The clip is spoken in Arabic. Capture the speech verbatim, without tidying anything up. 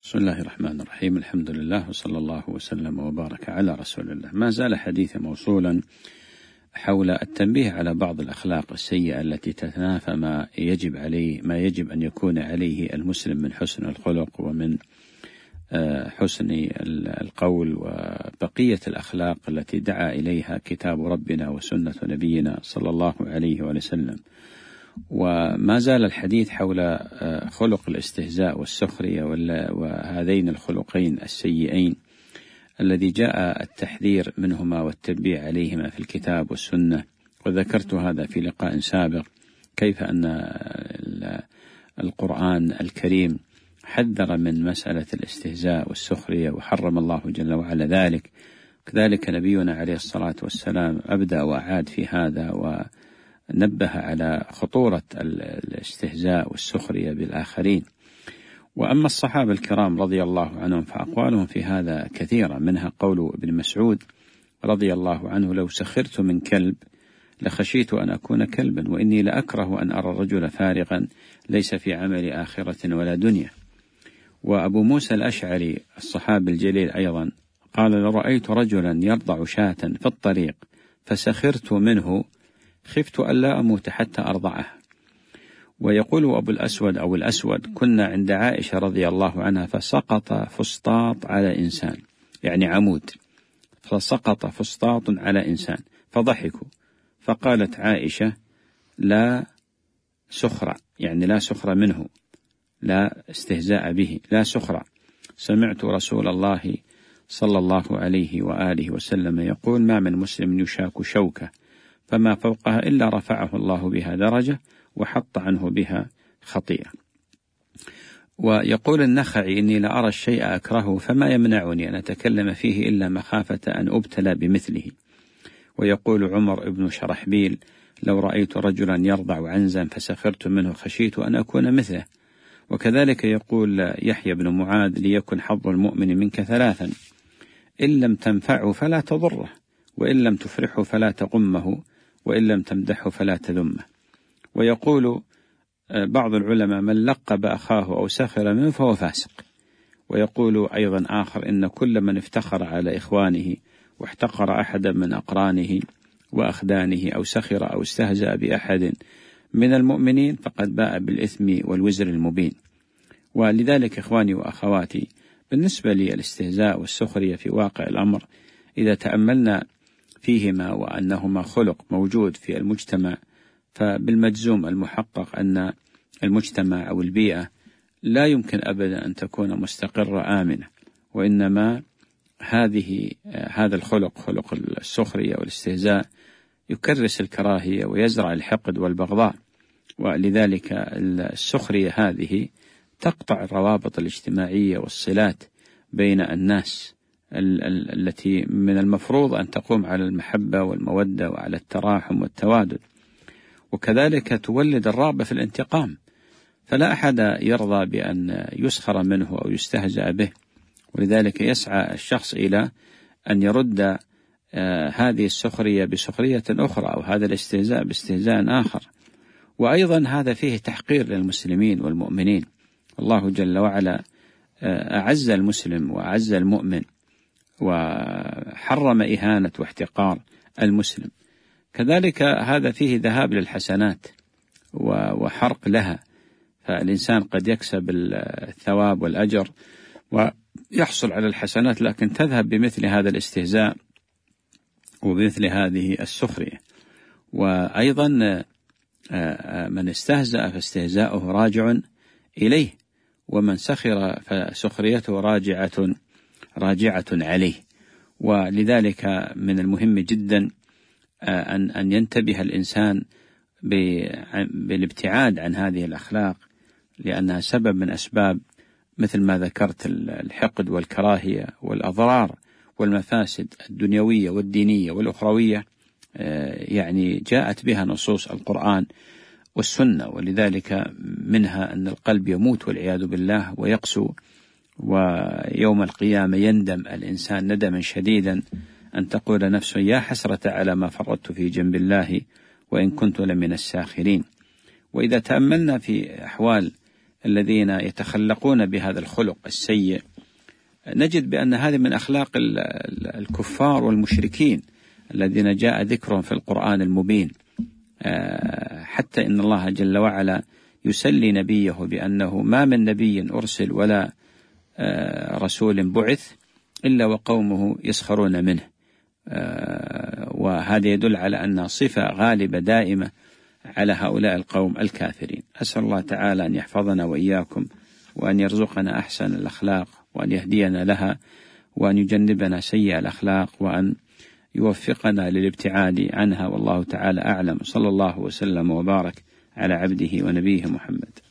بسم الله الرحمن الرحيم. الحمد لله وصلى الله وسلم وبارك على رسول الله. ما زال حديث موصولا حول التنبيه على بعض الأخلاق السيئة التي تتنافى ما يجب عليه ما يجب أن يكون عليه المسلم من حسن الخلق ومن حسن القول وبقية الأخلاق التي دعا إليها كتاب ربنا وسنة نبينا صلى الله عليه وسلم. وما زال الحديث حول خلق الاستهزاء والسخرية وهذين الخلقين السيئين الذي جاء التحذير منهما والتنبيه عليهما في الكتاب والسنة. وذكرت هذا في لقاء سابق كيف أن القرآن الكريم حذر من مسألة الاستهزاء والسخرية وحرم الله جل وعلا ذلك. كذلك نبينا عليه الصلاة والسلام أبدأ وأعاد في هذا ونبه على خطورة الاستهزاء والسخرية بالآخرين. وأما الصحابة الكرام رضي الله عنهم فأقوالهم في هذا كثيرة، منها قول ابن مسعود رضي الله عنه: لو سخرت من كلب لخشيت أن أكون كلبا، وإني لأكره أن أرى الرجل فارغا ليس في عمل آخرة ولا دنيا. وأبو موسى الأشعري الصحابي الجليل أيضا قال: لو رأيت رجلا يرضع شاة في الطريق فسخرت منه خفت ألا أموت حتى أرضعه. ويقول أبو الأسود أو الأسود: كنا عند عائشة رضي الله عنها فسقط فسطاط على إنسان، يعني عمود، فسقط فسطاط على إنسان فضحكوا، فقالت عائشة: لا سخر، يعني لا سخر منه، لا استهزاء به، لا سخر. سمعت رسول الله صلى الله عليه وآله وسلم يقول: ما من مسلم يشاك شوكة فما فوقها إلا رفعه الله بها درجة وحط عنه بها خطيئة. ويقول النخعي: إني لأرى الشيء أكرهه فما يمنعني أن أتكلم فيه إلا مخافة أن أبتلى بمثله. ويقول عمر بن شرحبيل: لو رأيت رجلا يرضع عنزا فسخرت منه خشيت أن أكون مثله. وكذلك يقول يحيى بن معاذ: ليكن حظ المؤمن منك ثلاثا: إن لم تنفعه فلا تضره، وإن لم تفرحه فلا تقمه، وإن لم تمدحه فلا تذمه. ويقول بعض العلماء: من لقب أخاه أو سخر منه فهو فاسق. ويقول أيضا آخر: إن كل من افتخر على إخوانه واحتقر أحدا من أقرانه وأخدانه أو سخر أو استهزأ بأحد من المؤمنين فقد باء بالإثم والوزر المبين. ولذلك إخواني وأخواتي، بالنسبة للاستهزاء والسخرية في واقع الأمر إذا تأملنا فيهما وأنهما خلق موجود في المجتمع، فبالمجزوم المحقق أن المجتمع أو البيئة لا يمكن أبدا أن تكون مستقرة آمنة، وإنما هذه هذا الخلق، خلق السخرية والاستهزاء، يكرس الكراهية ويزرع الحقد والبغضاء. ولذلك السخرية هذه تقطع الروابط الاجتماعية والصلات بين الناس التي من المفروض أن تقوم على المحبة والمودة وعلى التراحم والتوادد. وكذلك تولد الرغبة في الانتقام، فلا أحد يرضى بأن يسخر منه أو يستهزأ به، ولذلك يسعى الشخص إلى أن يرد آه هذه السخرية بسخرية أخرى، أو هذا الاستهزاء باستهزاء آخر. وأيضا هذا فيه تحقير للمسلمين والمؤمنين. الله جل وعلا آه أعز المسلم وأعز المؤمن، وحرم إهانة واحتقار المسلم. كذلك هذا فيه ذهاب للحسنات وحرق لها، فالإنسان قد يكسب الثواب والأجر ويحصل على الحسنات، لكن تذهب بمثل هذا الاستهزاء وبمثل هذه السخرية. وأيضا من استهزأ فاستهزاؤه راجع إليه، ومن سخر فسخريته راجعة راجعة عليه. ولذلك من المهم جدا أن أن ينتبه الإنسان بالابتعاد عن هذه الأخلاق، لأنها سبب من أسباب مثل ما ذكرت الحقد والكراهية والأضرار والمفاسد الدنيوية والدينية والأخروية، يعني جاءت بها نصوص القرآن والسنة. ولذلك منها أن القلب يموت والعياذ بالله ويقسو، ويوم القيامة يندم الإنسان ندما شديدا أن تقول نفس: يا حسرة على ما فرطت في جنب الله وإن كنت لمن الساخرين. وإذا تأملنا في أحوال الذين يتخلقون بهذا الخلق السيء نجد بأن هذه من أخلاق الكفار والمشركين الذين جاء ذكرهم في القرآن المبين، حتى إن الله جل وعلا يسلي نبيه بأنه ما من نبي أرسل ولا رسول بعث إلا وقومه يسخرون منه، وهذا يدل على أن صفة غالبة دائمة على هؤلاء القوم الكافرين. أسأل الله تعالى أن يحفظنا وإياكم، وأن يرزقنا أحسن الأخلاق، وأن يهدينا لها، وأن يجنبنا سيئ الأخلاق، وأن يوفقنا للابتعاد عنها، والله تعالى أعلم. صلى الله وسلم وبارك على عبده ونبيه محمد.